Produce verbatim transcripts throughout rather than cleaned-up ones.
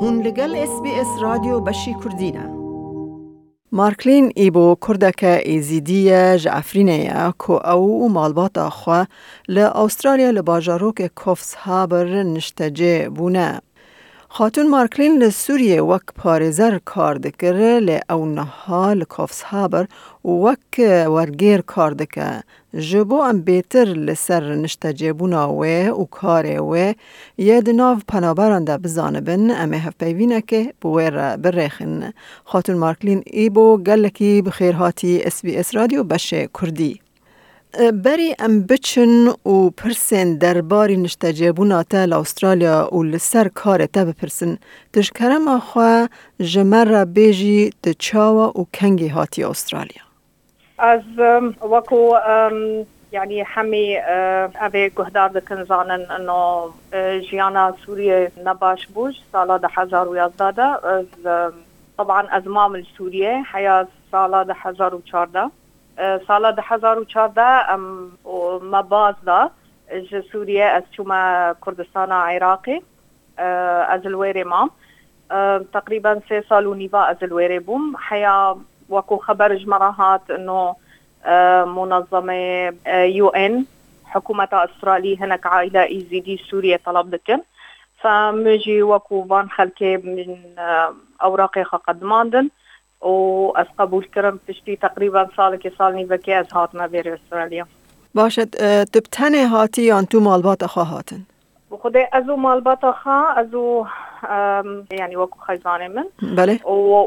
هون لگل اس بی اس رادیو بشی کردینه. مارکلین ایبو کردک ایزیدیه جعفرینه که او مالبات آخوا لأسترالیا لباجاروک کفس هابر نشتجه بونه. خاتون مارکلین لسوریه وک پارزر کار دکره ل او نها لکفس هابر وک ورگیر کار دکه جبو ام بیتر لسر نشتجیبونا و و کاره و ید ناو پنابران دا بزانبن امه هفپیوینه که بویر برخن. خاتون مارکلین ایبو گلکی بخیرهاتی اس بی اس رادیو بشه کردی. بری ام بچن و پرسن درباری نشتجیبونا تا لأسترالیا و لسر کار تا بپرسن تشکرم آخوا جمر بیجی تچاوا و کنگی هاتی استرالیا. از وکو يعني حمي أبي قهدار دكن زانن إنه جيانا سوريا نباش بوش سالة ده حزار ويازدادا طبعا أزمام السورية حياة سالة ده حزار وشاردا سالة ده حزار وشاردا ما باز دا سوريا أسشوما كردستان عراقي أزلويري مام تقريبا سي سال ونيفا أزلويري بوم حياة وكو خبر جمراهات إنه منظمة يو إن حكومة أستراليا هناك عائلة إيزيدي سوريا طلب دكن فمجي وكو فان خلكي من أوراقي قدماندن وأسقبول كرم تشتي تقريبا صالك صالني بكي أزهاتنا بير أستراليا. باشد تبتني هاتي أنتو مالبات أخا هاتن؟ وخدي أزو مالبات أخا أزو يعني وكو خيزاني من بله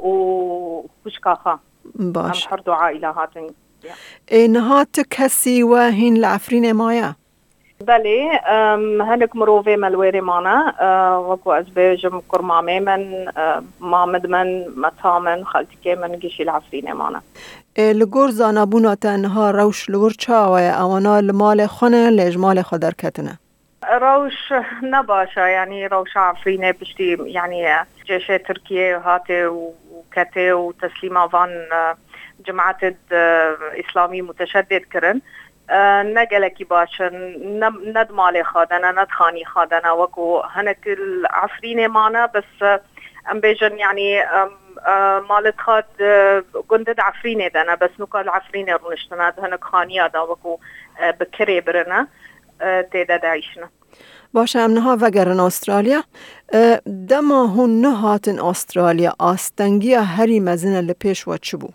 وخشكا خا باش أم حردو عائلة هاتن نهات كسي وهين العفرين مايا بله هنك مروفي ملويري مانا وكو أزبيجم كرمامي من مامد من متامن خالتكي من قشي العفرين مانا لغور زانابونا تنها روش لغور چاوه اوانا لمال خونه لجمال خدر كتنه روش نباشا يعني روش عفرينة بشتي يعني جيش تركيا هاتي وكتي وتسليمة فان جماعة إسلامي متشدد كرن نقلكي باشا ند مالي خادنا ند خاني خادنا وكو هنك العفرينة معنا بس ام بيجن يعني مالت خاد قندد عفرينة دانا بس نوكا العفرينة رونشتنا هنك خانية دا وكو بكري برنا تيدا دايشنا باشه امنها وگرن استرالیا دما هون نهاتن استرالیا آستنگی هری مزن لپیش و چبو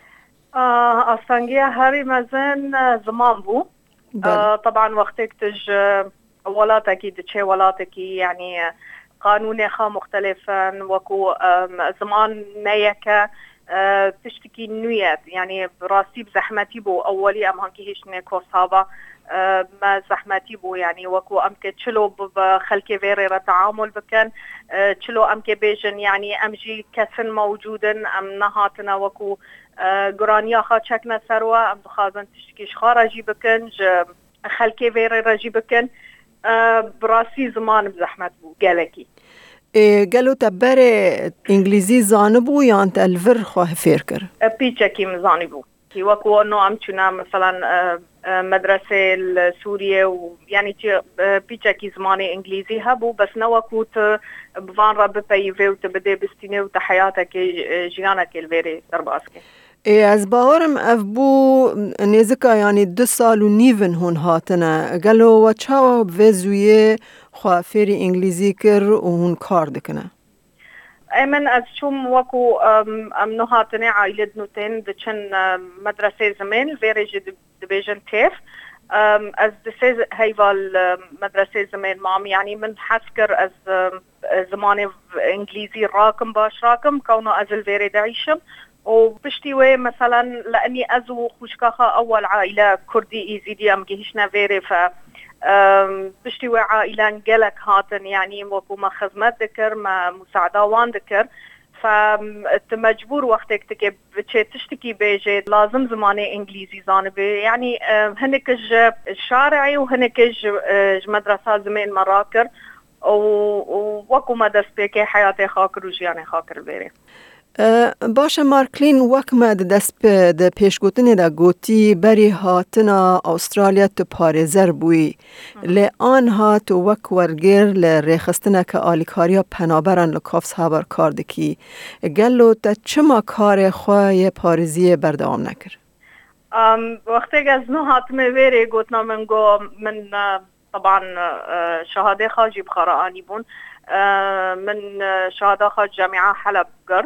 آستنگی هری مزن زمان بو طبعا وقتك تج ولات اكيد تشي ولاتك يعني قانون خا مختلفا وكو زمان نيكا تشتكي نويات يعني براسي بزحمتي بو اولي ام هنكي هيش نيكو صابا ما زحمتي بو يعني وكو امك تشلو بخلكي فيري تعامل بكن تشلو امك بيجن يعني امجي كسن موجودا ام نهاتنا وكو قرانيا خا تشكنا سروا ام بخازن تشتكيش خارجي بكن خلكي فيري رجي بكن براسي زمان بزحمت بو قالكي قالوا تباري انجليزي زانبو يا انت الفر خواه فيركر بيتشاكي مزانبو وكو انه امتنا مثلا مدرسة السورية ويعني بيتشاكي زماني انجليزي هبو بس نوكوت بفان رب بيفي وتبدي بستيني وتحياتك جيانك الفيري درباسكي ای از باورم اف بو نزکا یعنی دو سال و نیون هون هاتنه گلو و چاوا بوزویه خوافیری انگلیزی کر و هون کار دکنه ایمن از شوم وکو ام نو هاتنه عائلت نوتین دچن مدرسه زمین ویری جد دبیجن تیف از دسیز هیوال مدرسه زمین مام يعني من حسكر از زماني انجليزي راكم باش راكم كونه از الفيري دعيشم وبشتي مثلا لاني ازو خوشكاخا اول عائله كردي ايزيدي ام جيشنا فيري ف بشتي عائله انقلك هاتن يعني وكو ما خدمات ذكر ما مساعده وان ذكر فمجبور وقتك تكي بتشي تشتكي بيجي لازم زماني انجليزي زانبي يعني هنك الشارعي وهنك مدرسه زمين مراكر ووكو ما دست بكي حياتي خاكر وجياني خاكر بيري باشه مارکلین وکمه ده دست ده پیشگوتنی ده گوتی بری هاتنا استرالیا تو پارزر بوی لی آن هات وک ورگر لی ریخستنه که آلیکاریا پنابرن لکافس هابر کاردکی گلو تا چما کار خواه پارزی بردام نکر؟ وقتی که از نو هاتمه ویره گوتنا من گو من طبعا شهاده خاجی بخاراني بون من شهاده خاج جامعة حلب قر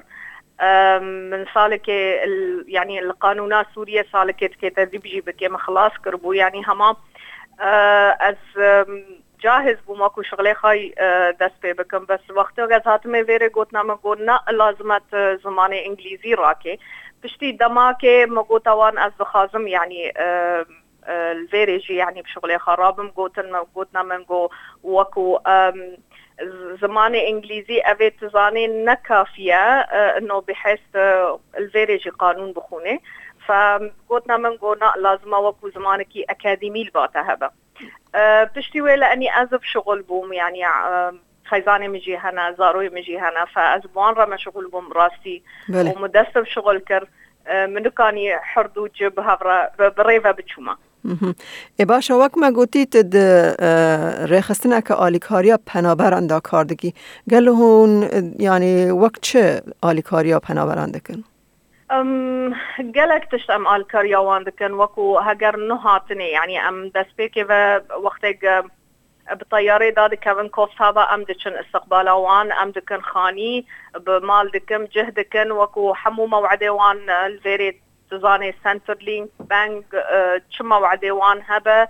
من سالك يعني القانونات سوريا سالك كتدريب جيبك ما خلاص كربو يعني هما از جاهز بو ماكو شغله خاي دست پی بکم بس وقتی که هاتمه ویره گوتنا من گو نه لازمت زمان انگلیزی راکه بشتي دماك مقوتوان از بخازم يعني الفيريجي يعني بشغلي خرابم قوتن قوتنا من قو وكو زمان انجليزي افيت زاني نكافية انه بحيث الفيريجي قانون بخونه فقوتنا من قو لازم وكو زمانكي اكاديمي الباتا هبا بشتي ويلا اني ازف شغل بوم يعني خيزاني مجي هنا زاروي مجي هنا فازبوان رما شغل بوم راسي ومدستب شغل كر منو كاني حردو جب هفرا بريفا بتشوما ای باشه وقت ما گوتی تد ریخستنه که آلیکاریا پنابرنده کاردگی گلو هون یعنی وقت چه آلیکاریا پنابرنده کن؟ ام گلک تشت ام آلیکاریا وانده کن وکو هگر نهاتنی یعنی ام دست بیکی و وقتی بطياري دادي كevin كوفس هذا ام دكن استقبالا وان ام دكن خاني بمال دكم جهدكن وكو حمو موعدي وان الفيري تزاني سنتر لينك بانك تشم موعدي وان هبه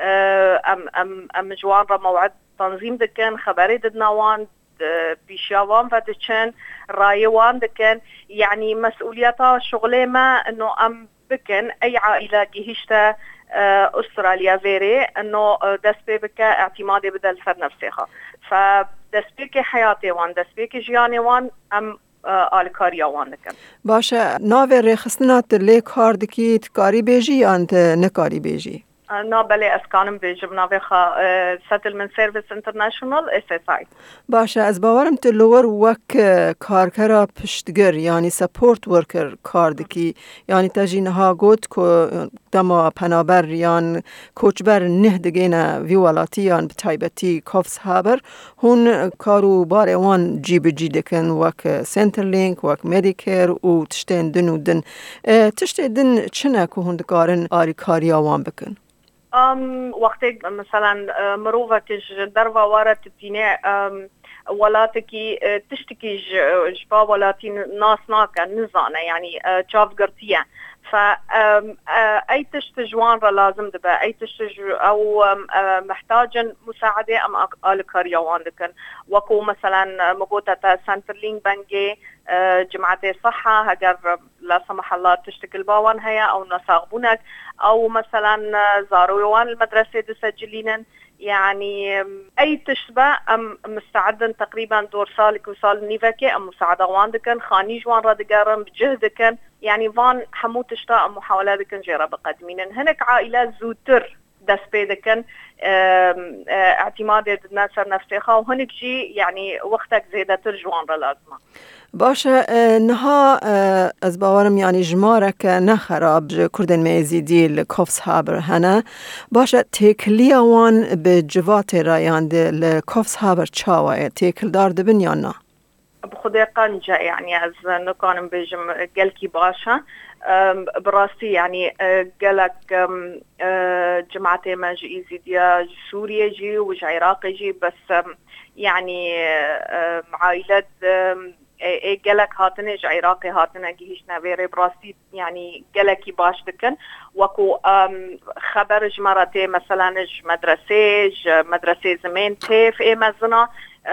ام ام ام جوان را موعد تنظيم دكن خبري ددنا وان بيشاوان فدكن راي وان دكن يعني مسؤولياتها شغلي ما انه ام بكن اي عائله جهشته استراليا فيري انه دست بك اعتمادي بدل فر نفسها فدست بك حياتي وان دست بك جياني وان ام آلکاریا وان دکن باشه ناوی ریخستنات لی کار دکی تکاری بیجی یا انت نکاری بیجی؟ نا بله اسکانم بیجم ناوی خا سیتلمنت سرویس انترنشنال اس اس آی باشه از باورم تلور وک کارکرا پشتگر یعنی سپورت ورکر کار دکی یعنی تجینها گوت که دما پنابر یان کوچبر نه دگینا ویولاتی یان بتایبتی کافس هابر هون کارو بار وان جی بی جی دکن وک سنتر لینک وک مدیکر و تشتین دن و دن تشتین دن چنه که هون دکارن آری کاری آوان بکن؟ ام وقتی مثلا مروفه کش دروا وارد تبتینه ولاتكي تشتكي جبا ولاتي ناس ناكا نزانة يعني جاف قرطية فأي تشتجوان را لازم دبا أي تشتج أو محتاجا مساعدة أم آلكاريوان دكن وكو مثلا مقوطة سنترلين بنجي جماعة صحة هجر لا سمح الله تشتكي الباوان هيا أو نساغبونك أو مثلا زارويوان المدرسة تسجلين يعني أي تشبه أم مستعدا تقريبا دور سالك وسال نيفاكي أم مساعدة واندكن خاني جوان رادقارن بجهدكن يعني فان حمو تشتا أم محاولاتكن جيرا بقدمين هناك عائلات زوتر دست بيدكن اعتماد ناصر نفسها وهناك جي يعني وقتك زيادة جوان را لازمه باشه نها از باورم یعنی جماره که نخراب کردن میزیدی لکافس هابر هنه باشه تکلی وان به جوات رایانده لکافس هابر چاوه تکل دار دبن یا نه؟ بخده قنجة يعني از نکانم بجم گلکی باشه براسي يعني قالك جماعة ما جي زيديا سوريا جي وج عراقي جي بس يعني عائلات اي قالك هاتنه ج عراقي هاتنه جيش نافيري براسي يعني قالكي باش دكن وكو خبر جمرتي مثلا ج مدرسة ج مدرسة زمان تيف اي مزنا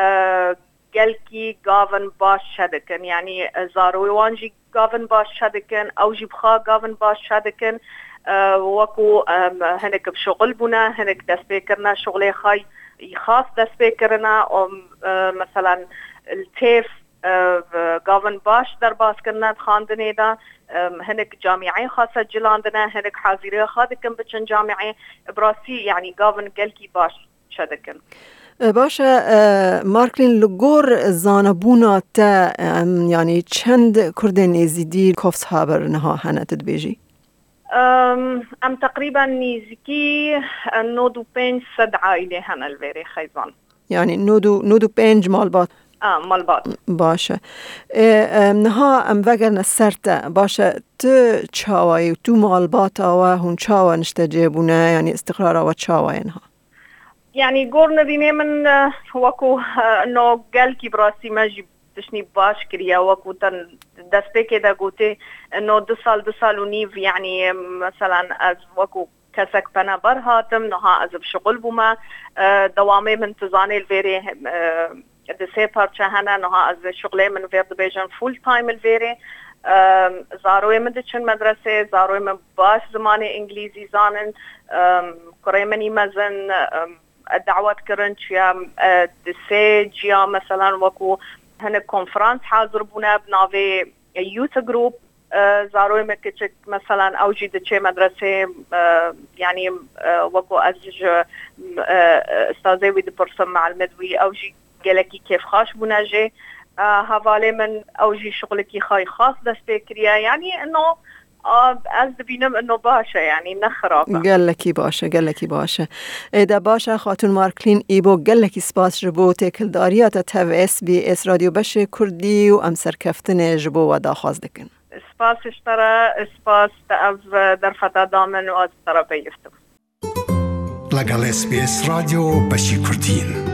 قالكي قافن باش شدكن يعني زاروي وانجي قافن باش شدكن او جيبخا قافن باش شدكن وكو هنك بشغل بنا هنك دست بيكرنا شغلي خاي خاص دست بيكرنا مثلا التيف قافن باش در باس كنا خاندني دا هنك جامعي خاصة جلاندنا هنك حاضرية خادكن بچن جامعي براسي يعني قافن قالكي باش شدكن باشه مارکلین لگور زانبونا تا یعنی چند کرد نزیدی کفت هابر نها هنه تدبیجی؟ ام تقریبا نزیکی نودو پنج صد عائله هنه الویری خیزان. یعنی نودو نودو پنج مالبات. آه مالبات. باشه. نها ام وگر نسرت باشه تو چاوای تو مالبات آوا هون چاوا نشتجیبونه یعنی استقرار آوا چاوای نها. يعني قرنا ديني من وكو انه قال كي براسي ما جيب تشني باش كريا وكو تن دستي كده قوتي انه دو سال دو سال ونيف يعني مثلا از وكو كسك بنا برهاتم نها از بشغل بوما دوامي من تزاني الفيري دسي بارچه هنا نها از شغلي من فيرد بيجن فول تايم الفيري زاروي من دچن مدرسه زاروي من باش زماني انجليزي زانن كريمني مزن الدعوات كرنش يا دسيج يا مثلا وكو هنا كونفرنس حاضر بونا بنافي يوث جروب زاروي مكتشك مثلا اوجي دچه مدرسه يعني وكو ازج استاذي ويد برسم مع المدوي اوجي قالكي كيف خاش بونا جي هوالي من اوجي شغلكي خاي خاص دستي كريا يعني انه از ببینم انه باشه یعنی نخرابه قال لکی باشه قال لکی باشه ایده باشه خاتون مارکلین ایبو قال لکی سپاس جبو تکل داریات تا اس بی اس رادیو بشه کردی و امسر کفتن جبو و داخواز دکن سپاس اشترا سپاس تاف در فتا دامن و از طرف بیفتم لگل اس بی اس رادیو بشه کردین